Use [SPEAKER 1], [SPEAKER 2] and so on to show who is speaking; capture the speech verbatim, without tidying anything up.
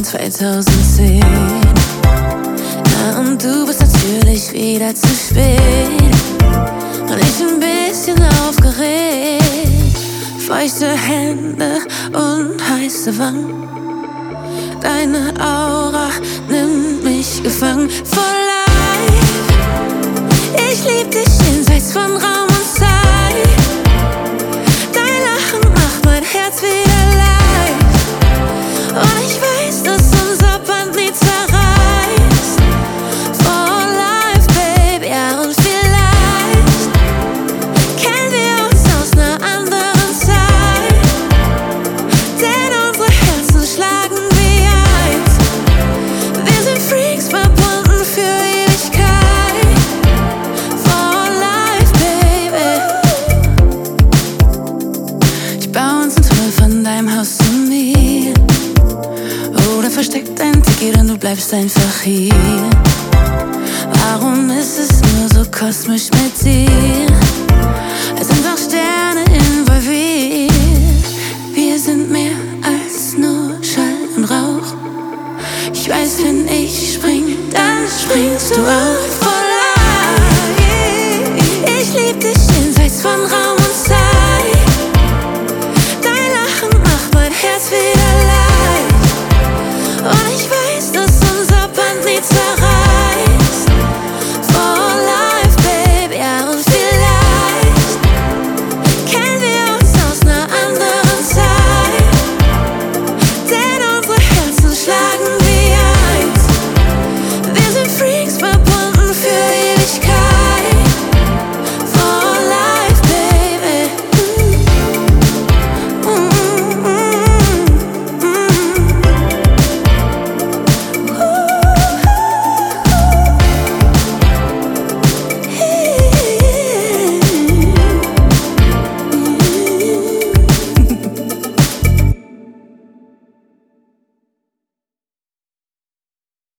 [SPEAKER 1] zweitausendzehn. Na, und du bist natürlich wieder zu spät. Und ich ein bisschen aufgeregt. Feuchte Hände und heiße Wangen. Deine Aura nimmt mich gefangen. For life. Ich lieb dich jenseits von Raum und Zeit. Dein Lachen macht mein Herz wieder leicht. Und ich weiß, dass unser Band nie zerreißt. For life, baby, ja, und vielleicht kennen wir uns aus ner anderen Zeit. Denn unsere Herzen schlagen wie eins. Wir sind Freaks, verbunden für Ewigkeit. For life, baby. Ich baue uns ein Tunnel von deinem Haus zu mir. Oder versteckt dein Ticket und du bleibst einfach hier. Warum ist es nur so kosmisch mit dir? Es sind auch Sterne involviert. Wir sind mehr als nur Schall und Rauch. Ich weiß, wenn ich spring, dann springst du auch.